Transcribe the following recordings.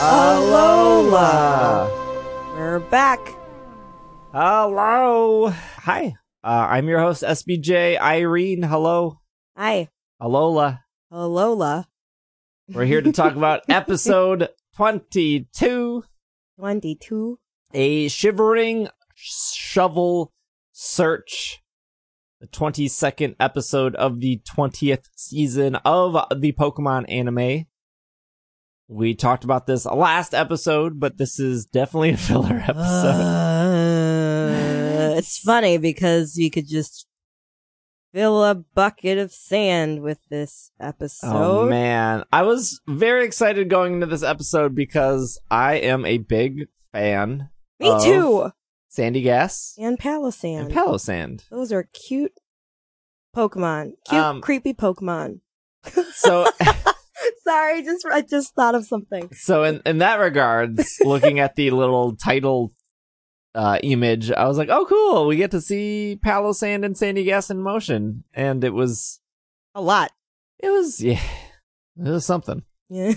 Alola! We're back. Hello! Hi, I'm your host, SBJ Irene. Hello. Hi. Alola. Alola. We're here to talk about episode 22. 22. A Shivering Shovel Search. The 22nd episode of the 20th season of the Pokemon anime. We talked about this last episode, but this is definitely a filler episode. It's funny because you could just fill a bucket of sand with this episode. Oh man, I was very excited going into this episode because I am a big fan. Me too. Sandygast And Palossand. and Palossand. Those are cute Pokemon. Cute, creepy Pokemon. So, Sorry, I just thought of something. so in that regards, looking at the little title image, I was like, oh cool, we get to see Palossand and Sandygast in motion, and it was A lot. it was something. Yeah.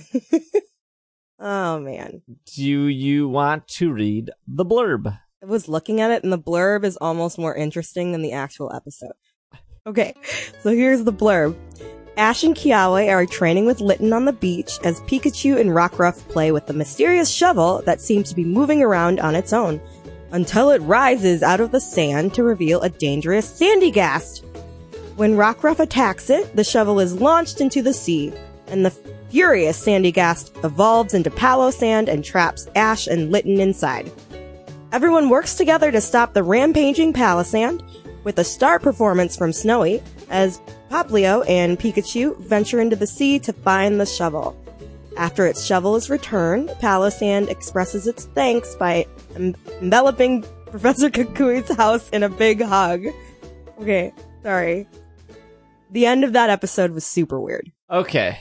Oh, man. Do you want to read the blurb? I was looking at it, and the blurb is almost more interesting than the actual episode. Okay, so here's the blurb. Ash and Kiawe are training with Litten on the beach as Pikachu and Rockruff play with the mysterious shovel that seems to be moving around on its own, until it rises out of the sand to reveal a dangerous Sandygast. When Rockruff attacks it, the shovel is launched into the sea, and the furious Sandygast evolves into Palossand and traps Ash and Litten inside. Everyone works together to stop the rampaging Palossand, with a star performance from Snowy, as Poplio and Pikachu venture into the sea to find the shovel. After its shovel is returned, Palossand expresses its thanks by enveloping Professor Kukui's house in a big hug. Okay, sorry. The end of that episode was super weird. Okay.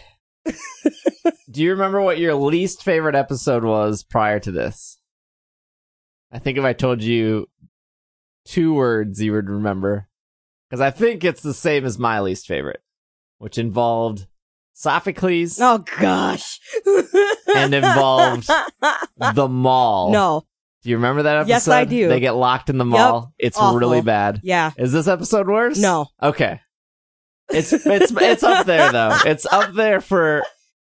Do you remember what your least favorite episode was prior to this? I think if I told you 2 words, you would remember. Because I think it's the same as my least favorite, which involved Sophocles. Oh, gosh. And involved the mall. No. Do you remember that episode? Yes, I do. They get locked in the mall. Yep. It's Awful. really bad. Yeah. Is this episode worse? No. Okay. It's up there though. It's up there for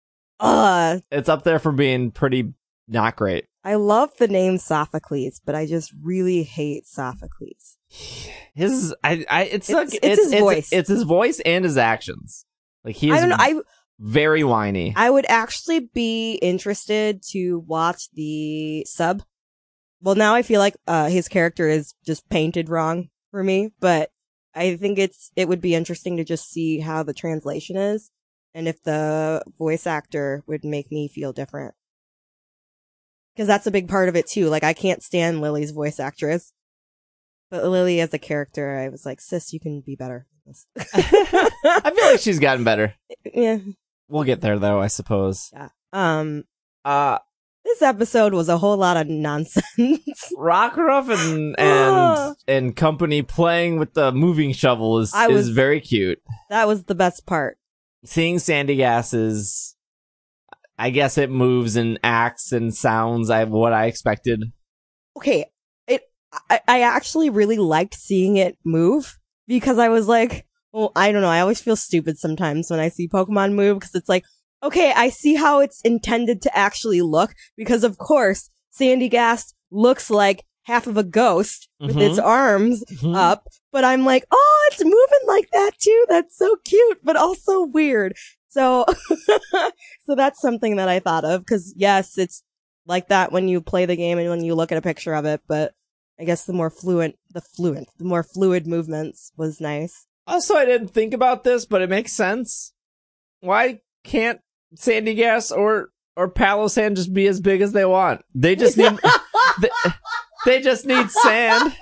being pretty not great. I love the name Sophocles, but I just really hate Sophocles. It's his voice. It's his voice and his actions. Like he's very whiny. I would actually be interested to watch the sub. Well, now I feel like his character is just painted wrong for me, but I think it would be interesting to just see how the translation is and if the voice actor would make me feel different. Because that's a big part of it too. Like, I can't stand Lily's voice actress. But Lily as a character, I was like, sis, you can be better. I feel like she's gotten better. Yeah. We'll get there though, I suppose. Yeah. This episode was a whole lot of nonsense. Rockruff and company playing with the moving shovel is very cute. That was the best part. Seeing Sandygast is, I guess it moves and acts and sounds what I expected. Okay, I actually really liked seeing it move because I was like, well, I don't know. I always feel stupid sometimes when I see Pokemon move because it's like, okay, I see how it's intended to actually look because of course Sandygast looks like half of a ghost with its arms up, but I'm like, oh, it's moving like that too. That's so cute, but also weird. So, so that's something that I thought of because yes, it's like that when you play the game and when you look at a picture of it, but I guess the more fluid movements was nice. Also, I didn't think about this, but it makes sense. Why can't Sandygast or Palossand just be as big as they want? They just need they just need sand.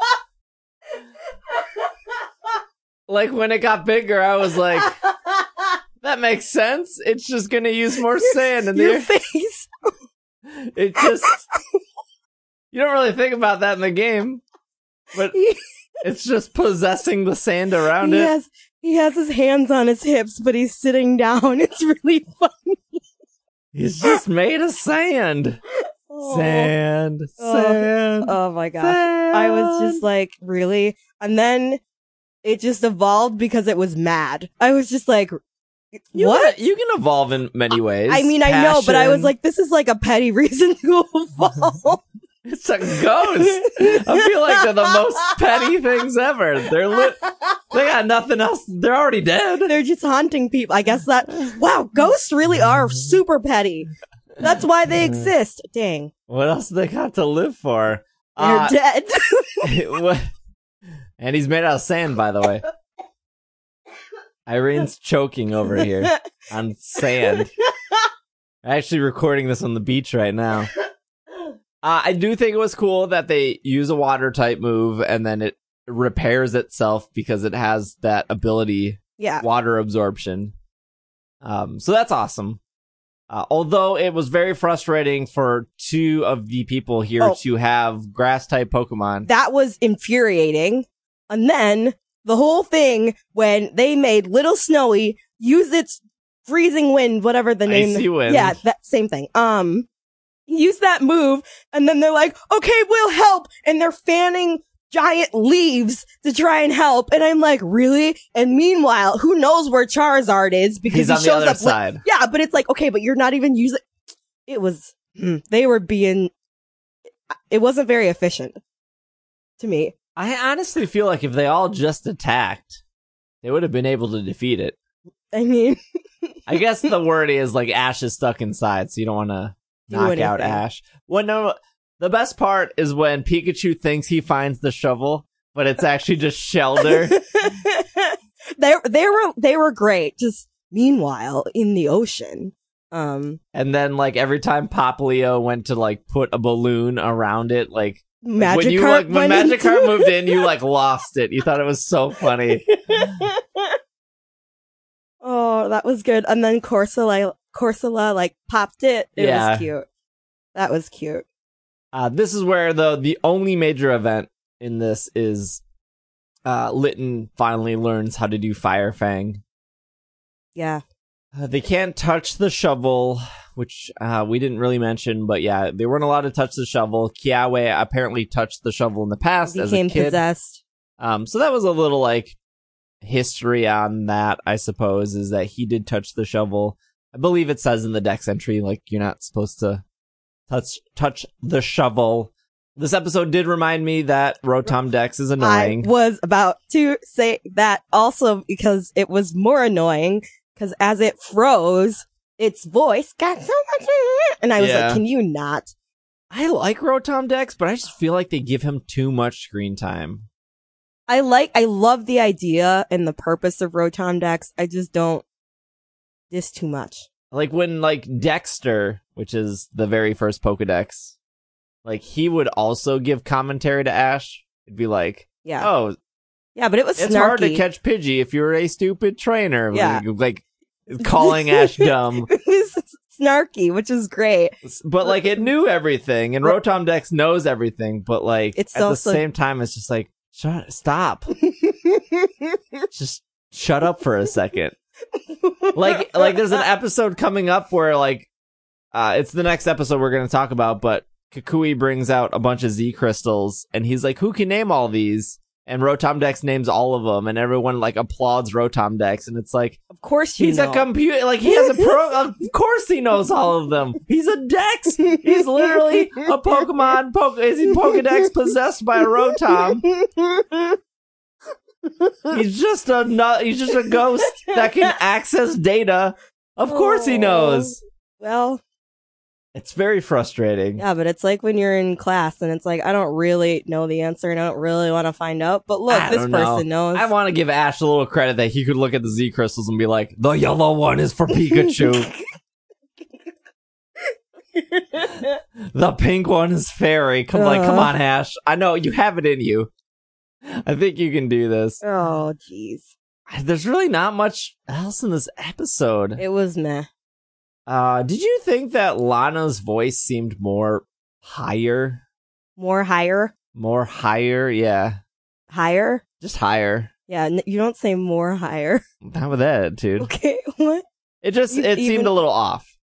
Like when it got bigger, I was like, that makes sense. It's just gonna use more sand in your face. It just you don't really think about that in the game, but it's just possessing the sand around it. He has his hands on his hips, but he's sitting down. It's really funny. He's just made of sand. Oh. Sand. Oh my gosh. I was just like, really? And then it just evolved because it was mad. I was just like, what? You can evolve in many ways. I mean, I know, but I was Passion. like, this is like a petty reason to evolve. It's a ghost. I feel like they're the most petty things ever. They got nothing else. They're already dead. They're just haunting people. I guess wow, ghosts really are super petty. That's why they exist. Dang. What else do they got to live for? They're dead. And he's made out of sand, by the way. Irene's choking over here on sand. I'm actually recording this on the beach right now. I do think it was cool that they use a water type move and then it repairs itself because it has that ability, Yeah. water absorption. So that's awesome. Although it was very frustrating for two of the people here to have grass type Pokemon. That was infuriating. And then the whole thing when they made Little Snowy use its freezing wind, whatever the name. Icy wind. Yeah, that same thing. Use that move, and then they're like, okay, we'll help. And they're fanning giant leaves to try and help. And I'm like, really? And meanwhile, who knows where Charizard is because He's he on the shows other up. side. Yeah, but it's like, okay, but you're not even using. It was, they were being, it wasn't very efficient to me. I honestly feel like if they all just attacked, they would have been able to defeat it. I mean, I guess the word is like Ash is stuck inside, so you don't want to knock out Ash. Well, no, the best part is when Pikachu thinks he finds the shovel, but it's actually just Shelter. they were great. Just meanwhile, in the ocean. And then like every time Poplio went to like put a balloon around it, like when Magikarp moved in, you like lost it. You thought it was so funny. Oh, that was good. And then Corsola like popped it. It was cute. That was cute. This is where the only major event in this is Litten finally learns how to do Fire Fang. Yeah. They can't touch the shovel, which we didn't really mention, but yeah, they weren't allowed to touch the shovel. Kiawe apparently touched the shovel in the past as a kid. Became possessed. So that was a little like history on that, I suppose, is that he did touch the shovel. I believe it says in the Dex entry, like, you're not supposed to touch the shovel. This episode did remind me that Rotom Dex is annoying. I was about to say that also because it was more annoying because as it froze, its voice got so much, and I was like, can you not? I like Rotom Dex, but I just feel like they give him too much screen time. I love the idea and the purpose of Rotom Dex. I just don't. This too much. Like when like Dexter, which is the very first Pokedex, like he would also give commentary to Ash. It'd be like, oh, yeah, but it was it's snarky. hard to catch Pidgey if you're a stupid trainer. Yeah, like calling Ash dumb. It was snarky, which is great. But like it knew everything, and Rotom Dex knows everything. But like it's at the same time, it's just like stop, just shut up for a second. like there's an episode coming up where like it's the next episode we're going to talk about, but Kukui brings out a bunch of Z crystals and he's like, who can name all these? And Rotom Dex names all of them and everyone like applauds Rotom Dex, and it's like, of course he's a computer, like he has of course he knows all of them. He's a Dex. He's literally a Pokemon is he Pokedex possessed by a Rotom. He's just a ghost that can access data. Of course he knows. Well, it's very frustrating. Yeah, but it's like when you're in class and it's like, I don't really know the answer and I don't really want to find out. But look, this person knows. I want to give Ash a little credit that he could look at the Z crystals and be like, the yellow one is for Pikachu. The pink one is Fairy. Come on, Ash. I know you have it in you. I think you can do this. Oh, jeez. There's really not much else in this episode. It was meh. Did you think that Lana's voice seemed more higher? More higher? More higher, yeah. Higher? Just higher. Yeah, you don't say more higher. How with that, dude? Okay, what? It seemed a little off.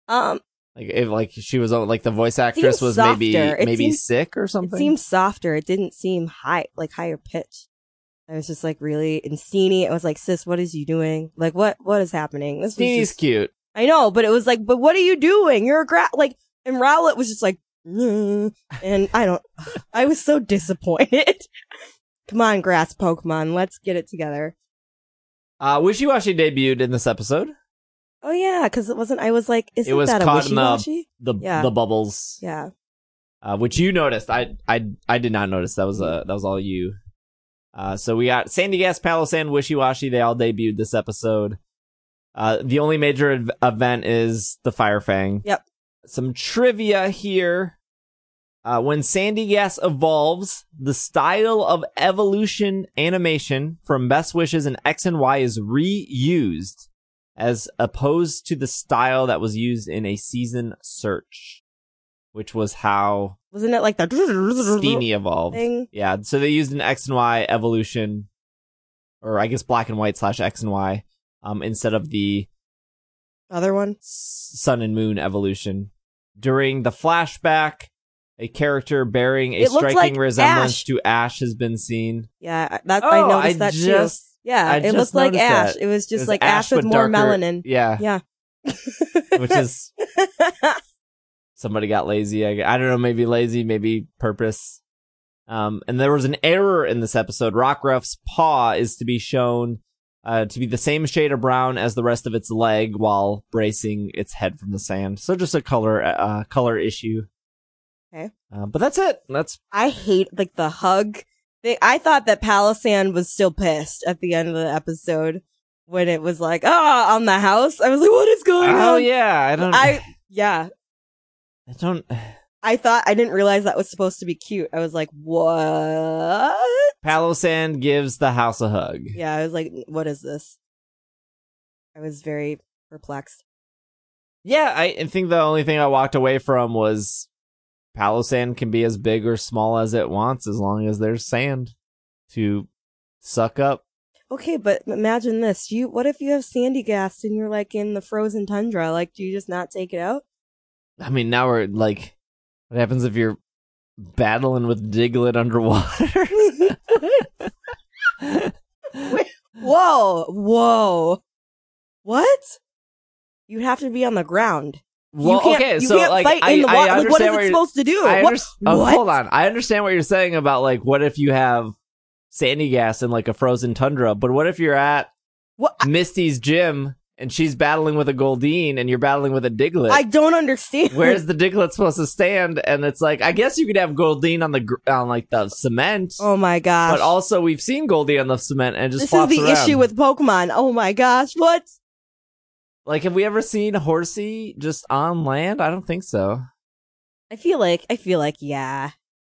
Like she was like the voice actress was maybe sick or something. It seemed softer. It didn't seem higher pitch. I was just like really, and Steenie, I was like, sis, what is you doing? Like, what is happening? This Steenie's cute. I know, but it was like, but what are you doing? You're and Rowlet was just like, and I was so disappointed. Come on, grass Pokemon, let's get it together. Wishy-Washy debuted in this episode. Oh yeah, because I was like, isn't that a Wishy-Washy? The bubbles. Yeah. Which you noticed. I did not notice. That was all you. So we got Sandygast, Palossand, Wishy-Washy. They all debuted this episode. The only major event is the Fire Fang. Yep. Some trivia here. When Sandygast evolves, the style of evolution animation from Best Wishes and X and Y is reused, as opposed to the style that was used in a season search, which was how wasn't it like the Steenie evolved thing? Yeah, so they used an X and Y evolution, or I guess black and white / X and Y, instead of the other one, Sun and Moon evolution. During the flashback, a character bearing a striking resemblance to Ash has been seen. Yeah, I noticed that too. Yeah, it looked like Ash. It was just like Ash with more melanin. Yeah. Which is... Somebody got lazy. I don't know, maybe lazy, maybe purpose. And there was an error in this episode. Rockruff's paw is to be shown to be the same shade of brown as the rest of its leg while bracing its head from the sand. So just a color issue. Okay. But that's it. I hate the hug. I thought that Palossand was still pissed at the end of the episode when it was like, on the house. I was like, what is going on? Oh yeah, I didn't realize that was supposed to be cute. I was like, what? Palossand gives the house a hug. Yeah, I was like, what is this? I was very perplexed. Yeah, I think the only thing I walked away from was Palossand can be as big or small as it wants as long as there's sand to suck up. Okay, but imagine this. What if you have Sandygast and you're like in the frozen tundra? Like, do you just not take it out? I mean, now we're like, what happens if you're battling with Diglett underwater? Whoa. What? You have to be on the ground. Well, you can't fight in the water. Like, what is it supposed to do? Hold on. I understand what you're saying about like, what if you have Sandygast in like a frozen tundra, but what if you're at Misty's gym and she's battling with a Goldeen and you're battling with a Diglett? I don't understand. Where's the Diglett supposed to stand? And it's like, I guess you could have Goldeen on like the cement. Oh my gosh. But also we've seen Goldeen on the cement and just flops around. This is the around. issue with Pokemon. Oh my gosh. What? Like, have we ever seen Horsey just on land? I don't think so. I feel like, yeah.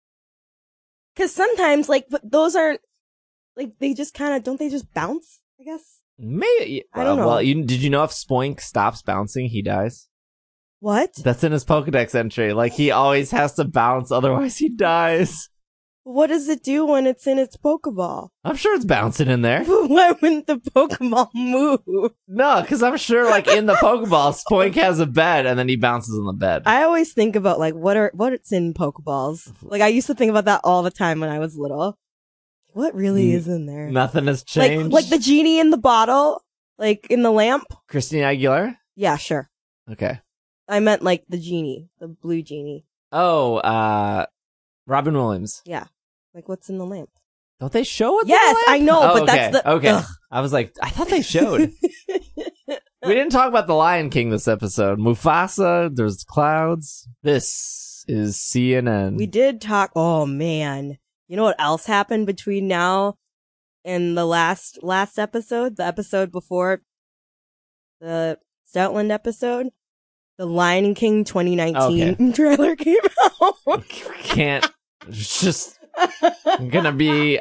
Cause sometimes, but those aren't, they just kind of, don't they just bounce, I guess? Maybe. I don't know. Well, did you know if Spoink stops bouncing, he dies? What? That's in his Pokedex entry. Like, he always has to bounce, otherwise he dies. What does it do when it's in its Pokeball? I'm sure it's bouncing in there. Why wouldn't the Pokeball move? No, because I'm sure, in the Pokeball, Spoink has a bed, and then he bounces on the bed. I always think about, what's in Pokeballs. I used to think about that all the time when I was little. What really is in there? Nothing has changed. Like the genie in the bottle? In the lamp? Christina Aguilera? Yeah, sure. Okay. I meant, the genie. The blue genie. Oh, Robin Williams. Yeah. What's in the lamp? Don't they show what's yes, in the lamp? I know, but okay. that's the... Okay. Ugh. I was like, I thought they showed. We didn't talk about the Lion King this episode. Mufasa, there's clouds. This is CNN. We did talk... Oh, man. You know what else happened between now and the last episode? The episode before the Stoutland episode? The Lion King 2019 trailer came out. Can't. Just gonna be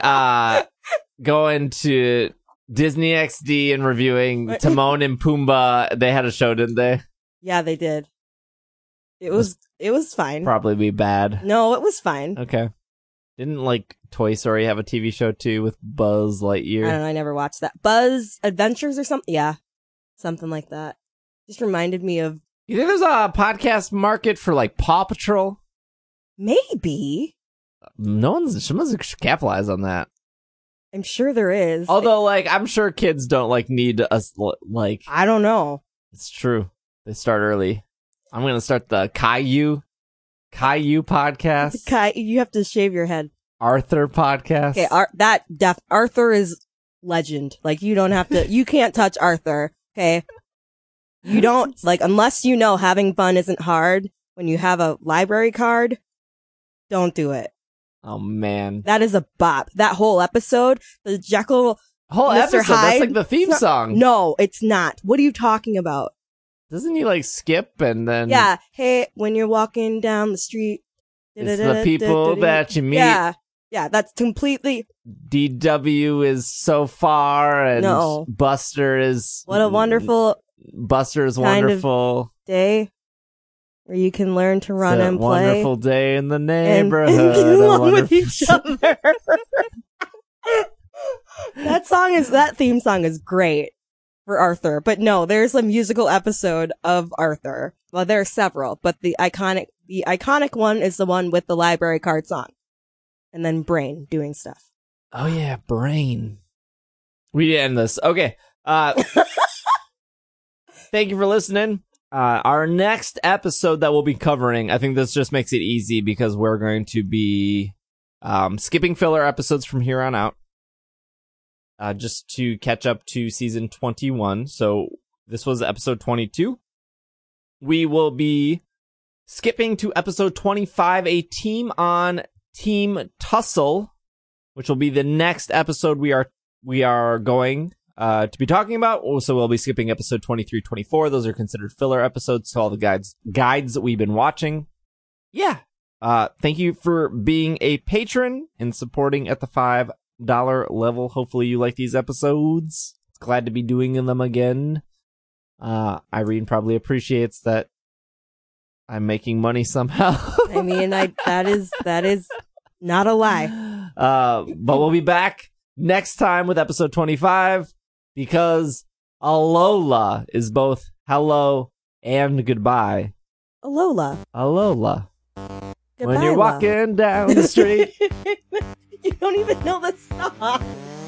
going to Disney XD and reviewing Timon and Pumbaa. They had a show, didn't they? Yeah, they did. It was fine. Probably be bad. No, it was fine. Okay. Didn't Toy Story have a TV show too with Buzz Lightyear? I don't know, I never watched that. Buzz Adventures or something? Yeah. Something like that. Just reminded me of You think there's a podcast market for like Paw Patrol? Maybe. Someone should capitalize on that. I'm sure there is. Although, like, I'm sure kids don't like need us. Like, I don't know. it's true. They start early. I'm gonna start the Caillou podcast. You have to shave your head. Arthur podcast. Okay, Arthur is legend. Like, you don't have to. You can't touch Arthur. Okay. You don't like unless you know having fun isn't hard. When you have a library card, don't do it. Oh man, that is a bop. That whole episode, the Jekyll whole Mr. episode. Hyde, that's like the theme song. No, it's not. What are you talking about? Doesn't he like skip and then? Yeah. Hey, when you're walking down the street, it's the people that you meet. Yeah. Yeah. That's completely. DW is so far, and no. Buster is. What a wonderful. Buster is wonderful. Day. Where you can learn to run and play. Wonderful day in the neighborhood. And get along with each other. That theme song is great for Arthur. But no, there's a musical episode of Arthur. Well, there are several, but the iconic one is the one with the library card song. And then Brain doing stuff. Oh yeah, Brain. We did end this. Okay. Thank you for listening. Our next episode that we'll be covering, I think this just makes it easy because we're going to be skipping filler episodes from here on out, just to catch up to season 21. So this was episode 22. We will be skipping to episode 25, a team on Team Tussle, which will be the next episode we are going to be talking about. Also, we'll be skipping episode 23, 24. Those are considered filler episodes to all the guides that we've been watching. Yeah. Thank you for being a patron and supporting at the $5 level. Hopefully you like these episodes. Glad to be doing them again. Irene probably appreciates that I'm making money somehow. I mean, that is not a lie. But we'll be back next time with episode 25. Because Alola is both hello and goodbye. Alola. Alola. Goodbye, when you're walking down the street. You don't even know the song.